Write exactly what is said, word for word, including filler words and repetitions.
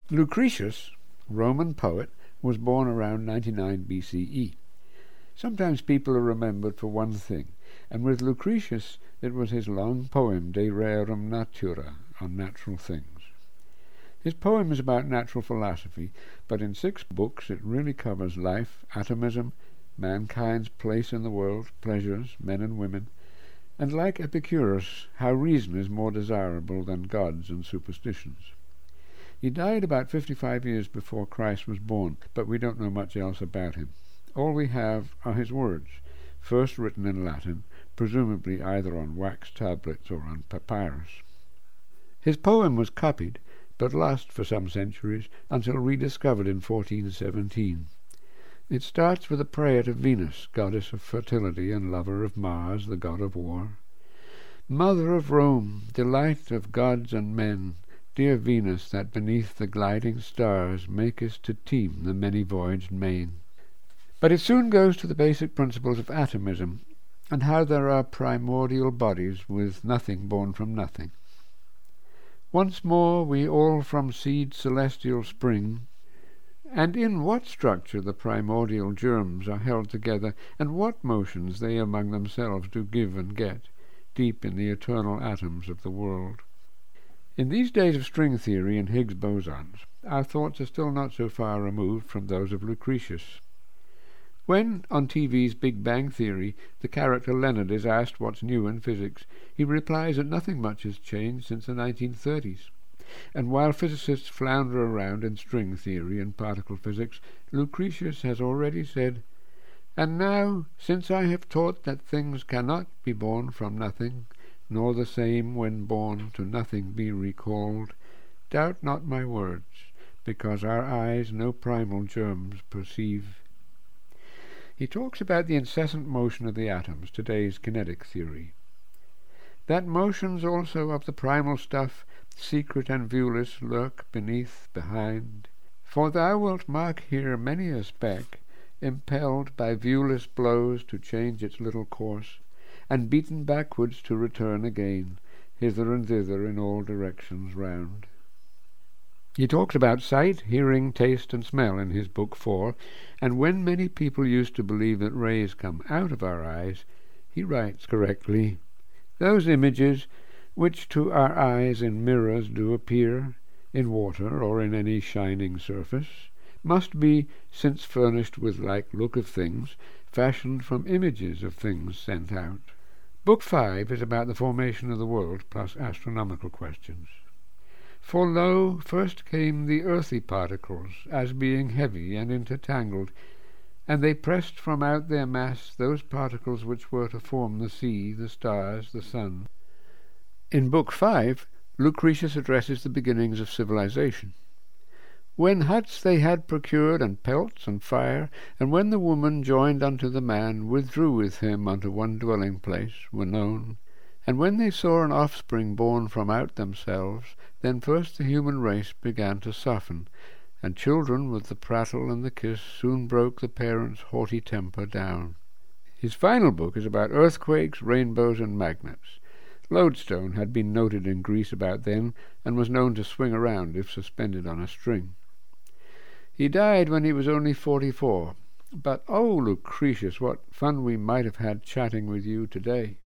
Lucretius, Roman poet, was born around ninety-nine B C E. Sometimes people are remembered for one thing, and with Lucretius it was his long poem De Rerum Natura, on natural things. His poem is about natural philosophy, but in six books it really covers life, atomism, mankind's place in the world, pleasures, men and women, and like Epicurus, how reason is more desirable than gods and superstitions. He died about fifty-five years before Christ was born, but we don't know much else about him. All we have are his words, first written in Latin, presumably either on wax tablets or on papyrus. His poem was copied, but lost for some centuries, until rediscovered in fourteen seventeen. It starts with a prayer to Venus, goddess of fertility and lover of Mars, the god of war. Mother of Rome, delight of gods and men, dear Venus, that beneath the gliding stars makest to teem the many-voyaged main. But it soon goes to the basic principles of atomism, and how there are primordial bodies with nothing born from nothing. Once more we all from seed celestial spring, and in what structure the primordial germs are held together, and what motions they among themselves do give and get, deep in the eternal atoms of the world. In these days of string theory and Higgs bosons, our thoughts are still not so far removed from those of Lucretius. When, on T V's Big Bang Theory, the character Leonard is asked what's new in physics, he replies that nothing much has changed since the nineteen thirties. And while physicists flounder around in string theory and particle physics, Lucretius has already said, "And now, since I have taught that things cannot be born from nothing, nor the same when born to nothing be recalled, doubt not my words, because our eyes no primal germs perceive." He talks about the incessant motion of the atoms, today's kinetic theory. That motions also of the primal stuff, secret and viewless, lurk beneath, behind. For thou wilt mark here many a speck, impelled by viewless blows to change its little course, and beaten backwards to return again, hither and thither in all directions round. He talks about sight, hearing, taste, and smell in his book four, and when many people used to believe that rays come out of our eyes, he writes correctly, "Those images, which to our eyes in mirrors do appear, in water or in any shining surface, must be, since furnished with like look of things, fashioned from images of things sent out." Book five is about the formation of the world plus astronomical questions. For lo, first came the earthy particles, as being heavy and intertangled, and they pressed from out their mass those particles which were to form the sea, the stars, the sun. In Book five, Lucretius addresses the beginnings of civilization. When huts they had procured, and pelts, and fire, and when the woman joined unto the man withdrew with him unto one dwelling place, were known, and when they saw an offspring born from out themselves, then first the human race began to soften, and children with the prattle and the kiss soon broke the parents' haughty temper down. His final book is about earthquakes, rainbows, and magnets. Lodestone had been noted in Greece about then, and was known to swing around if suspended on a string. He died when he was only forty-four, but oh, Lucretius, what fun we might have had chatting with you today.